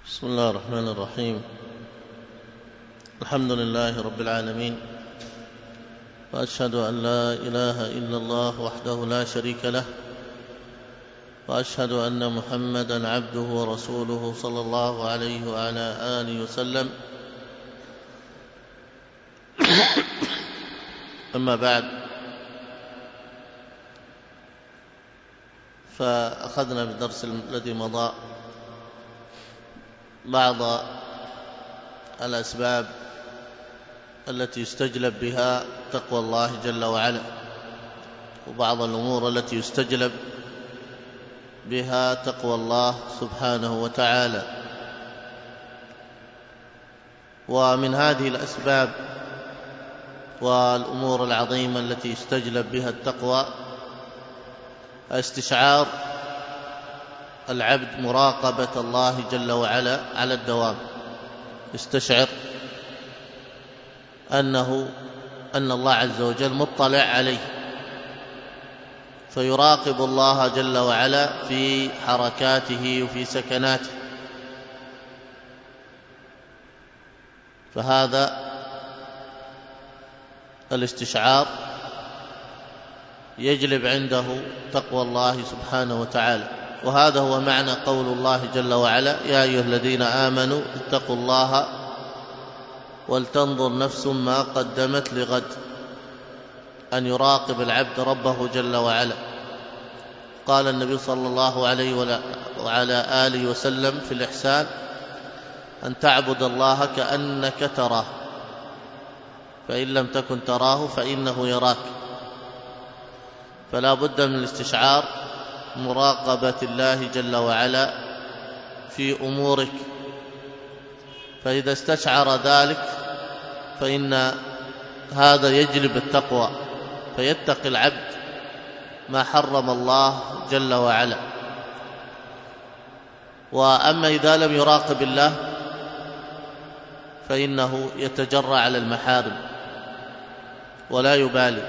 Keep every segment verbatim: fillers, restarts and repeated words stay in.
بسم الله الرحمن الرحيم. الحمد لله رب العالمين، وأشهد أن لا إله إلا الله وحده لا شريك له، وأشهد أن محمدًا عبده ورسوله صلى الله عليه وعلى آله وسلم. أما بعد، فأخذنا بالدرس الذي مضى بعض الأسباب التي يستجلب بها تقوى الله جل وعلا، وبعض الأمور التي يستجلب بها تقوى الله سبحانه وتعالى. ومن هذه الأسباب والأمور العظيمة التي يستجلب بها التقوى استشعار العبد مراقبة الله جل وعلا على الدوام، يستشعر أنه أن الله عز وجل مطلع عليه، فيراقب الله جل وعلا في حركاته وفي سكناته. فهذا الاستشعار يجلب عنده تقوى الله سبحانه وتعالى. وهذا هو معنى قول الله جل وعلا: يا أيها الذين آمنوا اتقوا الله ولتنظر نفس ما قدمت لغد. أن يراقب العبد ربه جل وعلا. قال النبي صلى الله عليه وعلى آله وسلم في الإحسان: أن تعبد الله كأنك تراه، فإن لم تكن تراه فإنه يراك. فلا بد من الاستشعار مراقبة الله جل وعلا في أمورك. فإذا استشعر ذلك فإن هذا يجلب التقوى، فيتقي العبد ما حرم الله جل وعلا. وأما إذا لم يراقب الله فإنه يتجرأ على المحارم ولا يبالي.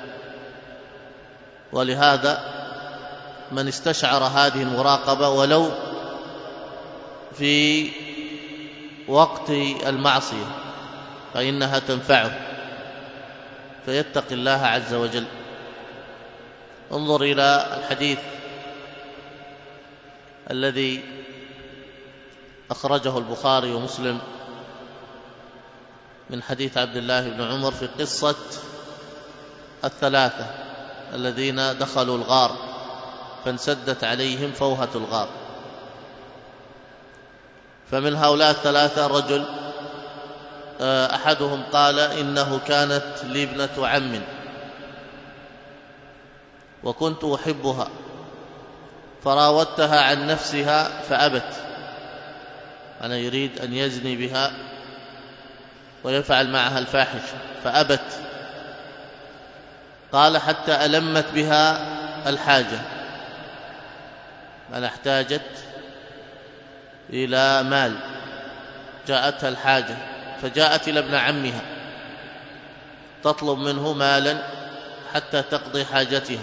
ولهذا من استشعر هذه المراقبة ولو في وقت المعصية فإنها تنفعه، فيتقي الله عز وجل. انظر إلى الحديث الذي أخرجه البخاري ومسلم من حديث عبد الله بن عمر في قصة الثلاثة الذين دخلوا الغار فانسدت عليهم فوهة الغار. فمن هؤلاء الثلاثة رجل أحدهم قال: إنه كانت لي ابنة عم وكنت أحبها، فراودتها عن نفسها فأبت. أنا يريد أن يزني بها ويفعل معها الفاحشة فأبت. قال: حتى ألمت بها الحاجة، أنا احتاجت إلى مال، جاءتها الحاجة فجاءت إلى ابن عمها تطلب منه مالا حتى تقضي حاجتها.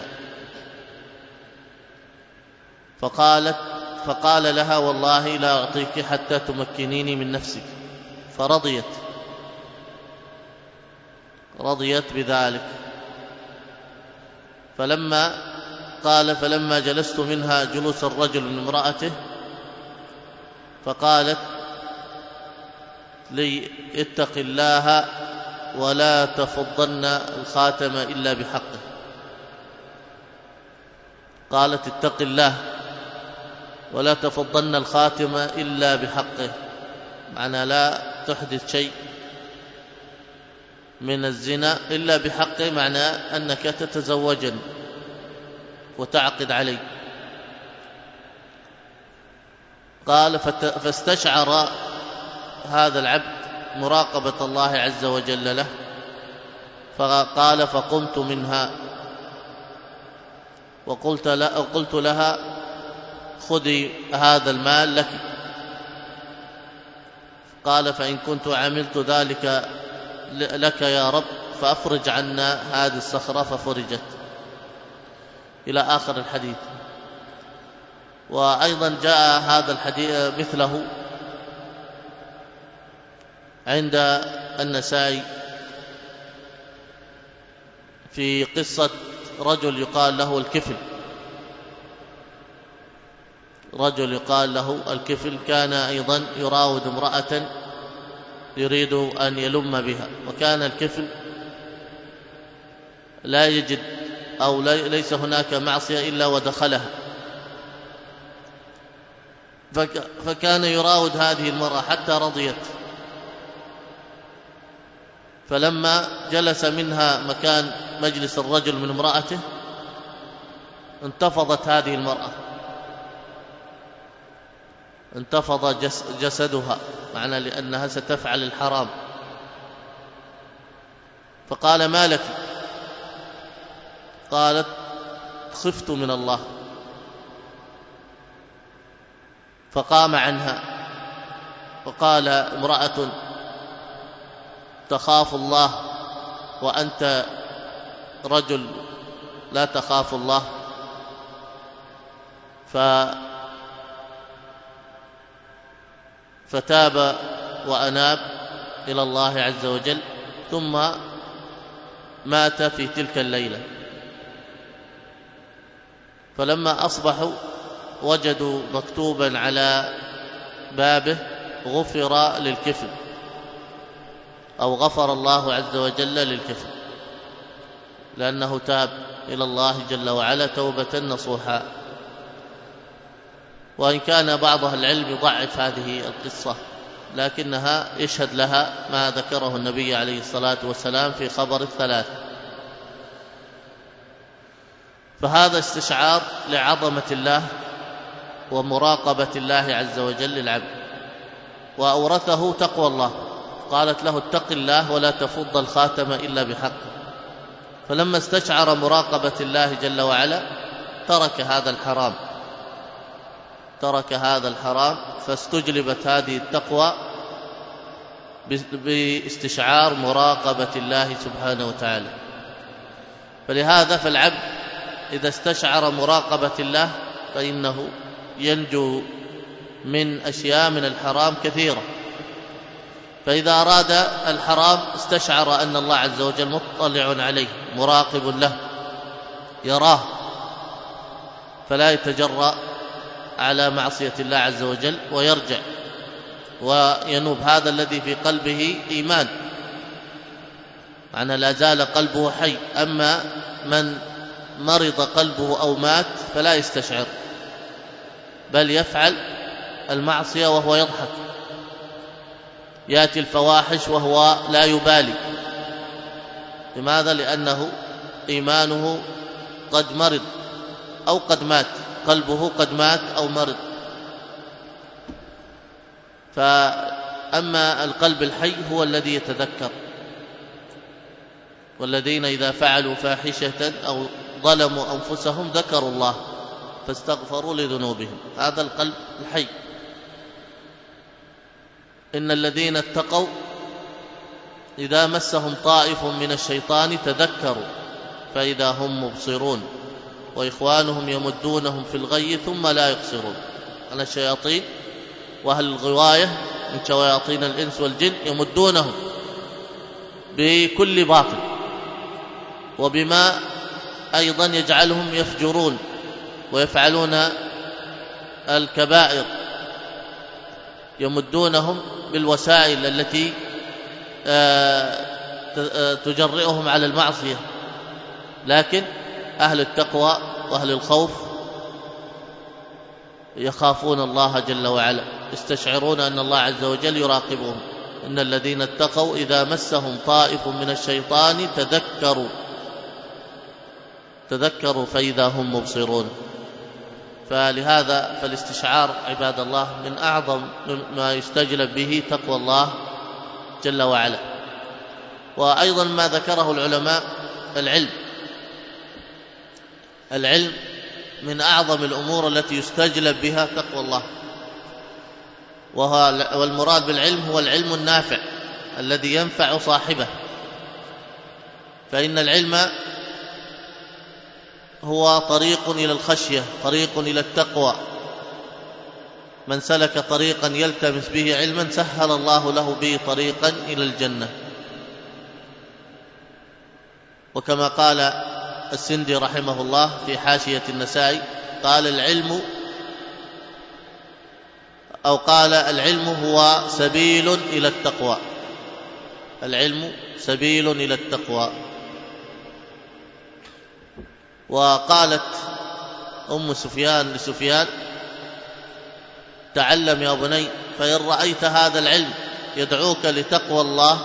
فقالت فقال لها: والله لا أعطيك حتى تمكنيني من نفسك. فرضيت رضيت بذلك. فلما قال فلما جلست منها جلوس الرجل من امرأته فقالت لي: اتق الله ولا تفضن الخاتم إلا بحقه. قالت: اتق الله ولا تفضن الخاتم إلا بحقه، معنى لا تحدث شيء من الزنا إلا بحقه، معنى أنك تتزوجني وتعقد علي. قال: فاستشعر هذا العبد مراقبة الله عز وجل له. فقال: فقمت منها وقلت, وقلت لها: خذي هذا المال لك. قال: فإن كنت عملت ذلك لك يا رب فأفرج عنا هذه الصخرة. ففرجت، إلى آخر الحديث. وأيضا جاء هذا الحديث مثله عند النسائي في قصة رجل يقال له الكفل، رجل يقال له الكفل كان أيضا يراود امرأة يريد أن يلم بها، وكان الكفل لا يجد أو ليس هناك معصية إلا ودخلها، فكان يراود هذه المرأة حتى رضيت، فلما جلس منها مكان مجلس الرجل من امرأته انتفضت هذه المرأة، انتفض جسدها، معنى لأنها ستفعل الحرام، فقال: ما لك؟ قالت: خفت من الله. فقام عنها وقال: امرأة تخاف الله وأنت رجل لا تخاف الله؟ ف فتاب وأناب إلى الله عز وجل، ثم مات في تلك الليلة. فلما أصبحوا وجدوا مكتوبا على بابه: غفر للكفل، أو غفر الله عز وجل للكفل، لأنه تاب إلى الله جل وعلا توبة نصوحا. وإن كان بعض أهل العلم يضعف هذه القصة، لكنها يشهد لها ما ذكره النبي عليه الصلاة والسلام في خبر الثلاث. فهذا استشعار لعظمة الله ومراقبة الله عز وجل للعبد، وأورثه تقوى الله. قالت له: اتق الله ولا تفض الخاتم إلا بحقه. فلما استشعر مراقبة الله جل وعلا ترك هذا الحرام، ترك هذا الحرام فاستجلبت هذه التقوى باستشعار مراقبة الله سبحانه وتعالى. فلهذا فالعبد إذا استشعر مراقبة الله فإنه ينجو من أشياء من الحرام كثيرة. فإذا أراد الحرام استشعر أن الله عز وجل مطلع عليه مراقب له يراه، فلا يتجرأ على معصية الله عز وجل ويرجع وينوب. هذا الذي في قلبه إيمان، معنى لا زال قلبه حي. أما من مرض قلبه أو مات فلا يستشعر، بل يفعل المعصية وهو يضحك، يأتي الفواحش وهو لا يبالي. لماذا؟ لأنه إيمانه قد مرض أو قد مات، قلبه قد مات أو مرض. فأما القلب الحي هو الذي يتذكر. والذين إذا فعلوا فاحشة أو ظلموا أنفسهم ذكروا الله فاستغفروا لذنوبهم. هذا القلب الحي. إن الذين اتقوا إذا مسهم طائف من الشيطان تذكروا فإذا هم مبصرون وإخوانهم يمدونهم في الغي ثم لا يقصرون. أنا الشياطين وأهل الغواية من شياطين الإنس والجن يمدونهم بكل باطل، وبما أيضا يجعلهم يفجرون ويفعلون الكبائر، يمدونهم بالوسائل التي تجرئهم على المعصية. لكن أهل التقوى وأهل الخوف يخافون الله جل وعلا، يستشعرون أن الله عز وجل يراقبهم. إن الذين اتقوا إذا مسهم طائف من الشيطان تذكروا تذكروا فإذا هم مبصرون. فلهذا فالاستشعار عباد الله من أعظم ما يستجلب به تقوى الله جل وعلا. وأيضا ما ذكره العلماء العلم العلم من أعظم الأمور التي يستجلب بها تقوى الله. والمراد بالعلم هو العلم النافع الذي ينفع صاحبه. فإن العلم هو طريق إلى الخشية، طريق إلى التقوى. من سلك طريقا يلتمس به علما سهل الله له به طريقا إلى الجنة. وكما قال السندي رحمه الله في حاشية النسائي قال العلم أو قال العلم هو سبيل إلى التقوى، العلم سبيل إلى التقوى. وقالت أم سفيان لسفيان تعلم يا بني فإن رأيت هذا العلم يدعوك لتقوى الله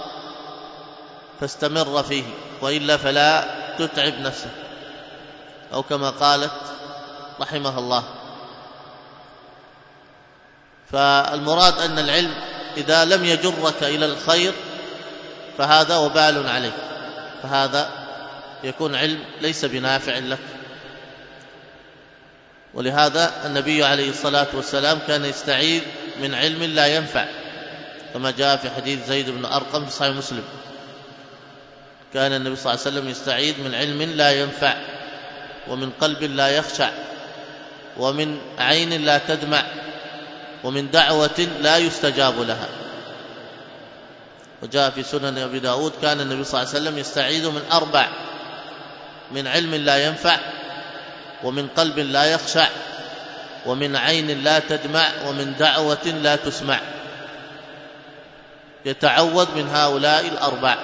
فاستمر فيه وإلا فلا تتعب نفسك، أو كما قالت رحمها الله. فالمراد أن العلم إذا لم يجرك إلى الخير فهذا وبال عليك، فهذا يكون علم ليس بنافع لك. ولهذا النبي عليه الصلاة والسلام كان يستعيذ من علم لا ينفع، كما جاء في حديث زيد بن أرقم في صحيح مسلم، كان النبي صلى الله عليه وسلم يستعيذ من علم لا ينفع، ومن قلب لا يخشع، ومن عين لا تدمع، ومن دعوة لا يستجاب لها. وجاء في سنن أبي داود كان النبي صلى الله عليه وسلم يستعيذ من أربع: من علم لا ينفع، ومن قلب لا يخشع، ومن عين لا تدمع، ومن دعوة لا تسمع. يتعوذ من هؤلاء الأربع.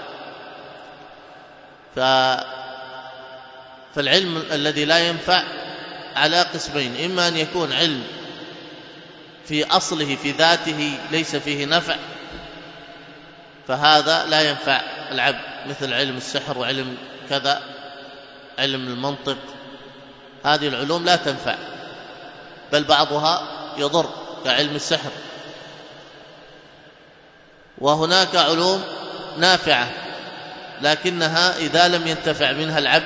فالعلم الذي لا ينفع على قسمين: إما أن يكون علم في أصله في ذاته ليس فيه نفع، فهذا لا ينفع العبد، مثل علم السحر وعلم كذا، علم المنطق، هذه العلوم لا تنفع، بل بعضها يضر كعلم السحر. وهناك علوم نافعة لكنها إذا لم ينتفع منها العبد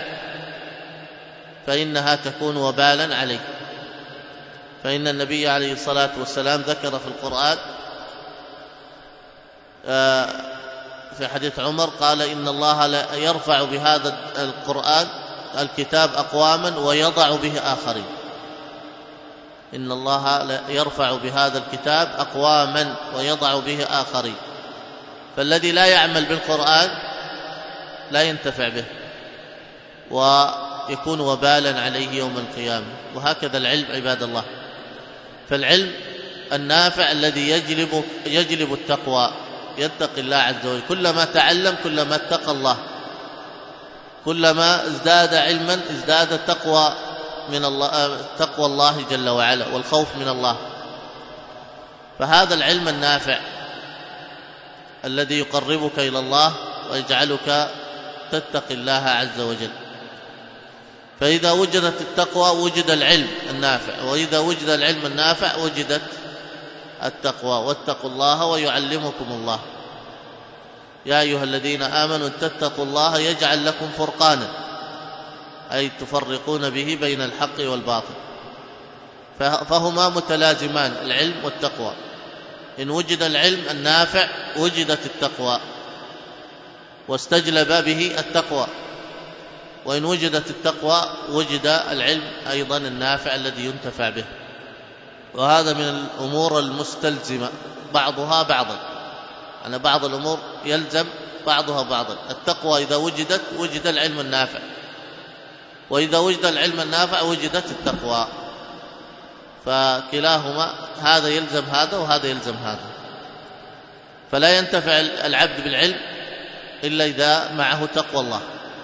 فإنها تكون وبالا عليه. فإن النبي عليه الصلاة والسلام ذكر في القرآن في حديث عمر قال إن الله لا يرفع بهذا القرآن الكتاب أقواما ويضع به آخرين. إن الله لا يرفع بهذا الكتاب أقواما ويضع به آخرين. فالذي لا يعمل بالقرآن لا ينتفع به ويكون وبالا عليه يوم القيامة. وهكذا العلم عباد الله. فالعلم النافع الذي يجلب, يجلب التقوى، يتقي الله عز وجل. كلما تعلم كلما اتقى الله، كلما ازداد علما ازداد تقوى من الله، تقوى الله جل وعلا والخوف من الله. فهذا العلم النافع الذي يقربك إلى الله ويجعلك تتقي الله عز وجل. فإذا وجدت التقوى وجد العلم النافع، وإذا وجد العلم النافع وجدت التقوى. واتقوا الله ويعلمكم الله. يا أيها الذين آمنوا تتقوا الله يجعل لكم فرقانا، أي تفرقون به بين الحق والباطل. فهما متلازمان، العلم والتقوى. إن وجد العلم النافع وجدت التقوى واستجلب به التقوى، وإن وجدت التقوى وجد العلم أيضا النافع الذي ينتفع به. وهذا من الأمور المستلزمة بعضها بعضا، أن بعض الأمور يلزم بعضها بعضا. التقوى إذا وجدت وجد العلم النافع، وإذا وجد العلم النافع وجدت التقوى. فكلاهما هذا يلزم هذا وهذا يلزم هذا. فلا ينتفع العبد بالعلم إلا إذا معه تقوى الله،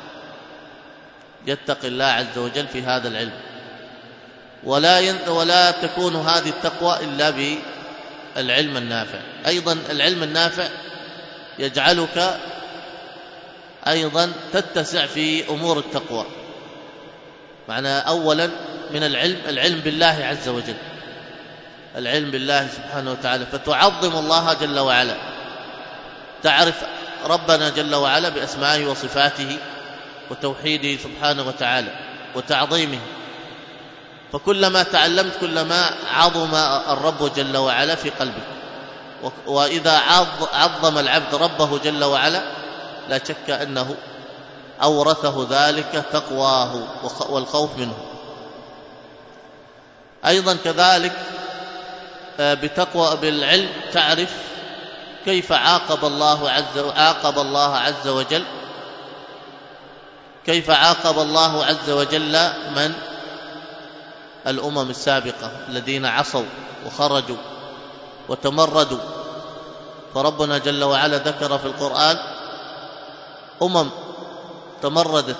يتقي الله عز وجل في هذا العلم. ولا ين... ولا تكون هذه التقوى إلا بالعلم النافع. أيضا العلم النافع يجعلك أيضا تتسع في أمور التقوى. معنى أولا من العلم العلم بالله عز وجل، العلم بالله سبحانه وتعالى، فتعظم الله جل وعلا، تعرف ربنا جل وعلا بأسمائه وصفاته وتوحيده سبحانه وتعالى وتعظيمه. فكلما تعلمت كلما عظم الرب جل وعلا في قلبك. وإذا عظم العبد ربه جل وعلا لا شك أنه أورثه ذلك تقواه والخوف منه. أيضا كذلك بتقوى بالعلم تعرف كيف عاقب الله عز عاقب الله عز وجل كيف عاقب الله عز وجل من الأمم السابقة الذين عصوا وخرجوا وتمردوا. فربنا جل وعلا ذكر في القرآن أمم تمردت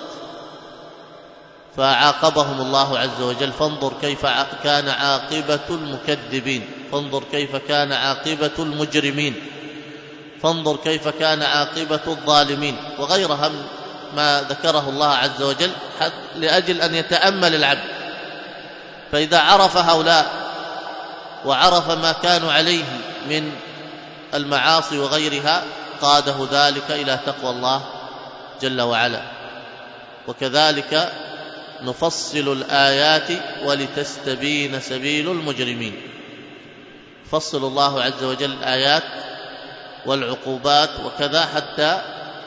فعاقبهم الله عز وجل. فانظر كيف كان عاقبة المكذبين، فانظر كيف كان عاقبة المجرمين، فانظر كيف كان عاقبة الظالمين، وغيرها ما ذكره الله عز وجل لأجل أن يتأمل العبد. فإذا عرف هؤلاء وعرف ما كانوا عليه من المعاصي وغيرها قاده ذلك إلى تقوى الله جل وعلا. وكذلك نفصل الآيات ولتستبين سبيل المجرمين. فصل الله عز وجل الآيات والعقوبات وكذا حتى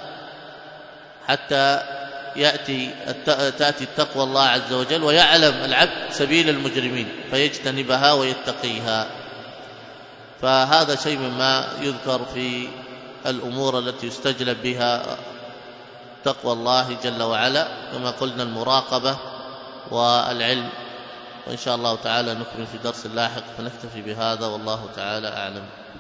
حتى يأتي تأتي التقوى الله عز وجل ويعلم العبد سبيل المجرمين فيجتنبها ويتقيها. فهذا شيء مما يذكر في الأمور التي يستجلب بها تقوى الله جل وعلا، كما قلنا المراقبة والعلم. وإن شاء الله تعالى نكمل في درس لاحق، فنكتفي بهذا والله تعالى أعلم.